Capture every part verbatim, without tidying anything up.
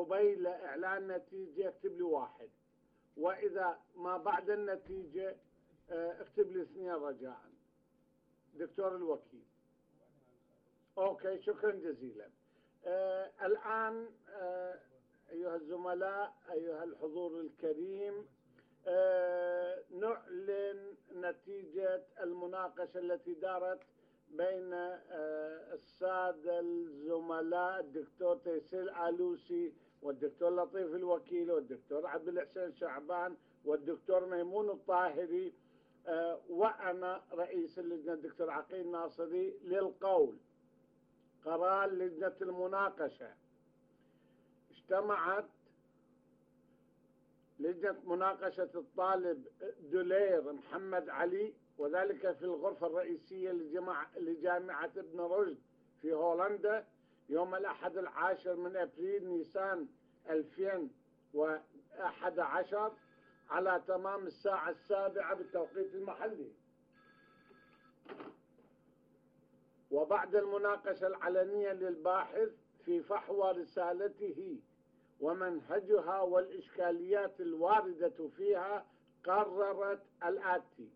قبيل إعلان نتيجة اكتب لي واحد، وإذا ما بعد النتيجة اكتب لي اثنين رجاء. دكتور الوكيل. أوكي، شكرا جزيلا. آه الآن آه أيها الزملاء، أيها الحضور الكريم، آه نعلن نتيجة المناقشة التي دارت بين آه السادة الزملاء الدكتور تيسير الآلوسي والدكتور لطيف الوكيل والدكتور عبد الحسين شعبان والدكتور ميمون الطاهري، آه وأنا رئيس اللجنة الدكتور عقيل ناصري للقول. قرار لجنة المناقشة: اجتمعت لجنة مناقشة الطالب دولير محمد علي، وذلك في الغرفة الرئيسية لجامعة ابن رشد في هولندا يوم الأحد العاشر من أبريل نيسان ألفين وأحد عشر على تمام الساعة السابعة بالتوقيت المحلي. وبعد المناقشة العلنية للباحث في فحوى رسالته ومنهجها والإشكاليات الواردة فيها، قررت الآتي: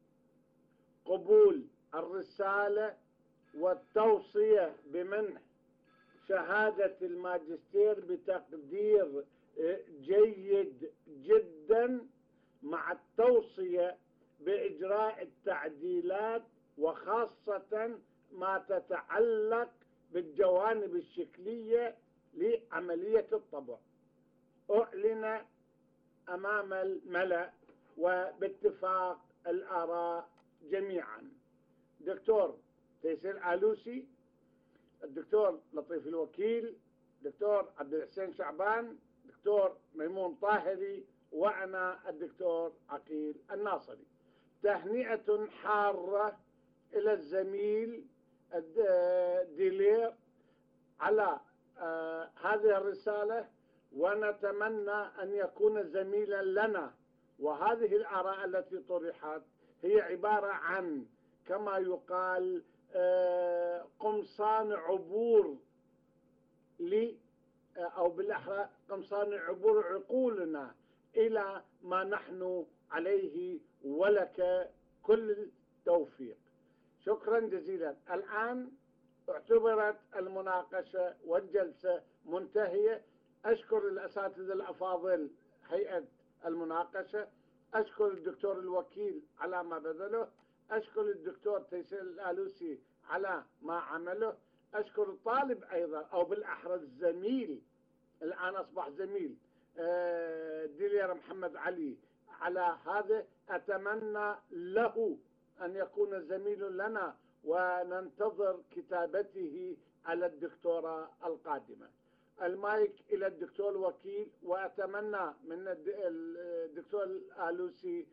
قبول الرسالة والتوصية بمنح شهادة الماجستير بتقدير جيد جدا، مع التوصية بإجراء التعديلات وخاصة ما تتعلق بالجوانب الشكلية لعملية الطبع. أعلن أمام الملأ وباتفاق الآراء جميعا: دكتور تيسير الآلوسي، الدكتور لطيف الوكيل، دكتور عبد الحسين شعبان، دكتور ميمون طاهري، وأنا الدكتور عقيل الناصري. تهنئة حارة إلى الزميل ديلير على آه هذه الرسالة، ونتمنى أن يكون زميلا لنا. وهذه الآراء التي طرحت هي عبارة عن كما يقال آه قمصان عبور لي، أو بالأحرى قمصان عبور عقولنا إلى ما نحن عليه، ولك كل التوفيق. شكرا جزيلا. الآن اعتبرت المناقشة والجلسة منتهية. أشكر الأساتذة الأفاضل هيئة المناقشة، أشكر الدكتور الوكيل على ما بذله، أشكر الدكتور تيسير الآلوسي على ما عمله، أشكر الطالب أيضا، أو بالأحرى الزميل، الآن أصبح زميل، ديلير محمد علي على هذا. أتمنى له أن يكون زميل لنا، وننتظر كتابته على الدكتوراه القادمة. المايك إلى الدكتور الوكيل، وأتمنى من الدكتور الآلوسي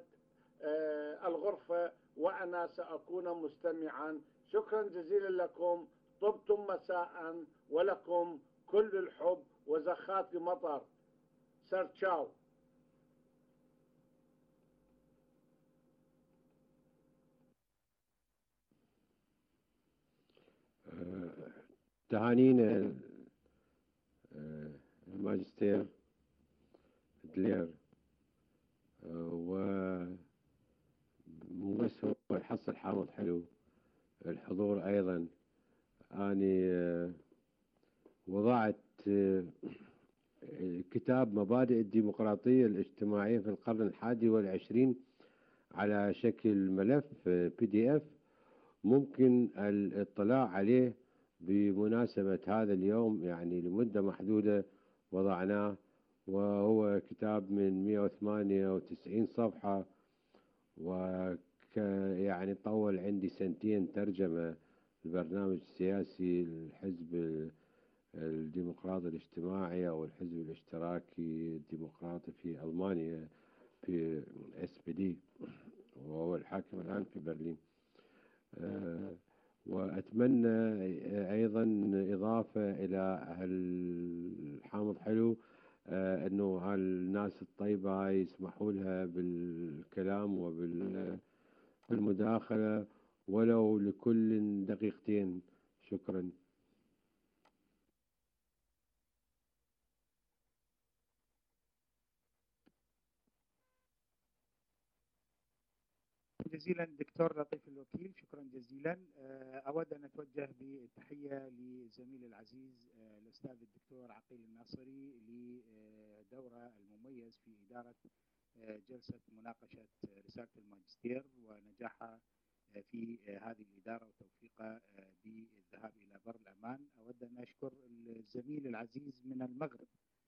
الغرفة، وأنا سأكون مستمعا. شكرا جزيلا لكم، طبتم مساء، ولكم كل الحب وزخات مطر. سر تشاو. تهانينا الماجستير دلير، و مو بس هو يحصل حامض حلو، الحضور أيضا. أني وضعت كتاب مبادئ الديمقراطية الاجتماعية في القرن الحادي والعشرين على شكل ملف بي دي اف، ممكن الاطلاع عليه بمناسبة هذا اليوم، يعني لمدة محدودة وضعناه. وهو كتاب من مئة وثمانية وتسعين صفحة، وك يعني طول عندي سنتين ترجمة البرنامج السياسي للحزب الديمقراطي الاجتماعي أو الحزب الاشتراكي الديمقراطي في ألمانيا، في اس بي دي، وهو الحاكم الآن في برلين. أه وأتمنى أيضا إضافة إلى الحامض حلو، أه أنه هالناس الطيبة يسمحوا لها بالكلام وبالمداخلة ولو لكل دقيقتين. شكرا. جزيلا دكتور لطيف الوكيل، شكرا جزيلا. أود أن أتوجه بالتحية لزميلي العزيز الأستاذ الدكتور عقيل الناصري لدوره المميز في إدارة جلسة مناقشة رسالة الماجستير ونجاحها في هذه الإدارة وتوفيقها بالذهاب إلى بر الأمان. أود أن أشكر الزميل العزيز من المغرب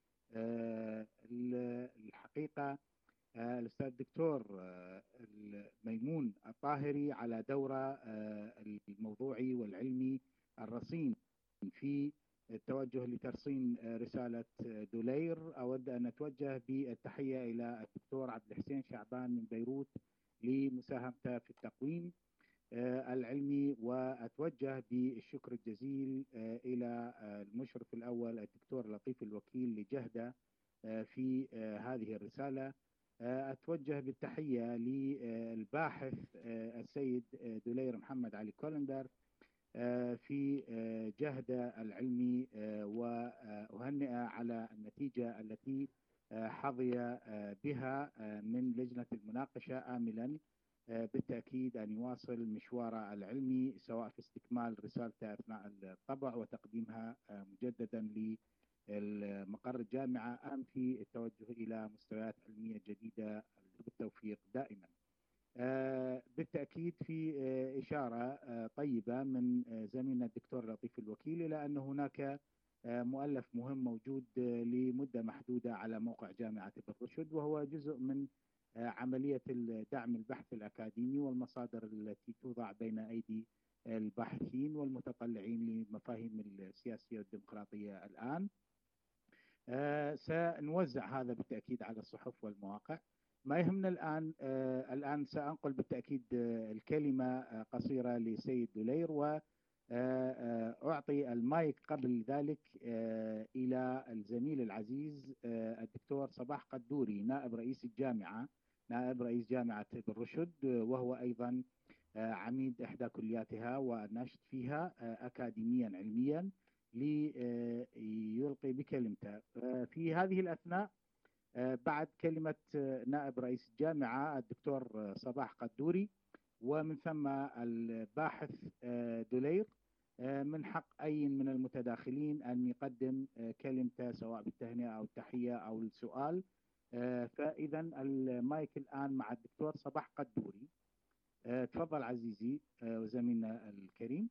الحقيقة الأستاذ الدكتور ميمون الطاهري على دوره الموضوعي والعلمي الرصين في التوجه لترسيم رسالة دولير. أود أن أتوجه بالتحية إلى الدكتور عبد الحسين شعبان من بيروت لمساهمته في التقويم العلمي، وأتوجه بالشكر الجزيل إلى المشرف الأول الدكتور لطيف الوكيل لجهده في هذه الرسالة. أتوجه بالتحية للباحث السيد دولير محمد علي كولندر في جهده العلمي، وأهنئ على النتيجة التي حظي بها من لجنة المناقشة، آملا بالتأكيد أن يواصل مشواره العلمي سواء في استكمال رسالته أثناء الطبع وتقديمها مجددا لمقر الجامعة أم في التوجه إلى مستويات علمية جديدة بالتوفيق دائما. بالتأكيد في إشارة طيبة من زميلنا الدكتور لطيف الوكيل إلى أن هناك مؤلف مهم موجود لمدة محدودة على موقع جامعة ابن رشد، وهو جزء من عملية دعم البحث الأكاديمي والمصادر التي توضع بين أيدي الباحثين والمتطلعين لمفاهيم السياسية والديمقراطية الآن. سنوزع هذا بالتأكيد على الصحف والمواقع. ما يهمنا الآن آه الآن سأنقل بالتأكيد آه الكلمة آه قصيرة لسيد دولير، وأعطي المايك قبل ذلك آه إلى الزميل العزيز آه الدكتور صباح قدوري نائب رئيس الجامعة نائب رئيس جامعة ابن رشد، وهو أيضا آه عميد إحدى كلياتها والناشط فيها آه أكاديميا علميا، ليلقي بكلمته. آه في هذه الأثناء بعد كلمة نائب رئيس الجامعة الدكتور صباح قدوري ومن ثم الباحث دولير، من حق أي من المتداخلين أن يقدم كلمته سواء بالتهنئة أو التحية أو السؤال. فإذا المايك الآن مع الدكتور صباح قدوري. تفضل عزيزي وزميلنا الكريم.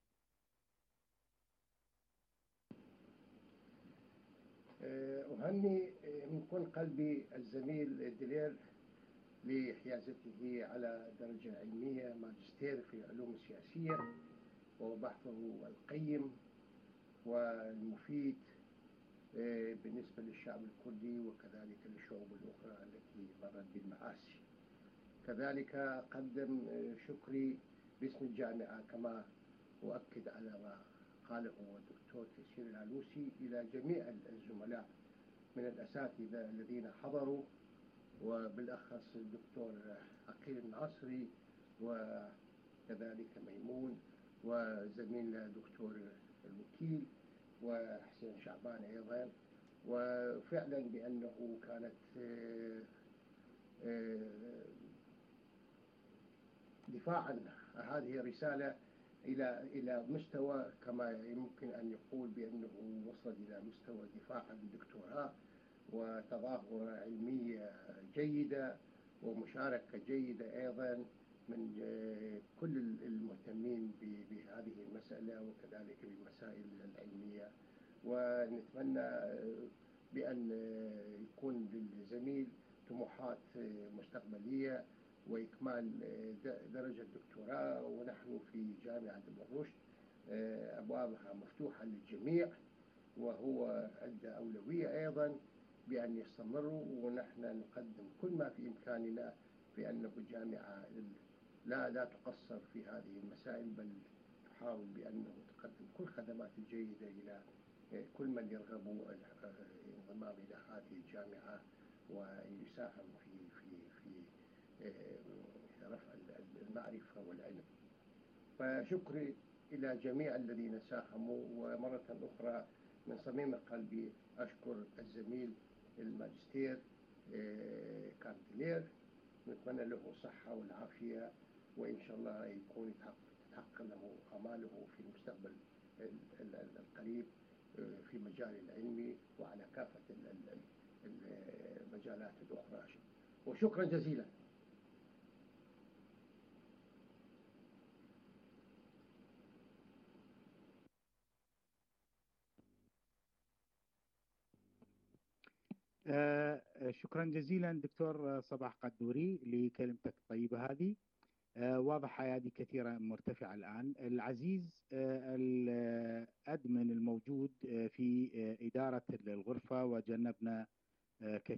أهني من كل قلبي الزميل دولير لحيازته على درجة علمية ماجستير في العلوم السياسية، وبحثه القيم والمفيد بالنسبة للشعب الكردي وكذلك للشعوب الأخرى التي مرت بالمآسي. كذلك أقدم شكري باسم الجامعة كما أؤكد على ما قاله الدكتور تيسير العلوسي إلى جميع الزملاء من الأساتذة الذين حضروا، وبالأخص الدكتور عقيل الناصري وكذلك ميمون وزميلنا دكتور الوكيل وحسين شعبان أيضا. وفعلا بأنه كانت دفاعا هذه الرسالة إلى إلى مستوى كما يمكن أن يقول بأنه وصل إلى مستوى دفاع عن الدكتوراه وتظاهرة علمية جيدة ومشاركة جيدة أيضا من كل المهتمين بهذه المسألة وكذلك بالمسائل العلمية. ونتمنى بأن يكون للزميل طموحات مستقبلية وإكمال درجة الدكتوراه، ونحن في جامعة ابن رشد أبوابها مفتوحة للجميع، وهو عنده أولوية أيضا بأن يستمروا، ونحن نقدم كل ما في إمكاننا في أنه الجامعة لا لا تقصر في هذه المسائل، بل تحاول بأنه تقدم كل الخدمات الجيدة إلى كل من يرغب الانضمام إلى هذه الجامعة ويساهم في في في رفع المعرفة والعلم. فشكري إلى جميع الذين ساهموا، ومرة أخرى من صميم قلبي أشكر الزميل الماجستير كان دولير نتمنى له الصحة والعافية، وإن شاء الله يكون يتحقق تتحقق له آماله في المستقبل القريب في مجال العلمي وعلى كافة المجالات الأخرى. وشكرا جزيلا. آه شكرا جزيلا دكتور صباح قدوري لكلمتك الطيبة هذه. آه واضح هذه كثيرة مرتفعة الآن. العزيز آه الأدمن الموجود آه في آه إدارة الغرفة، وجنبنا آه كثير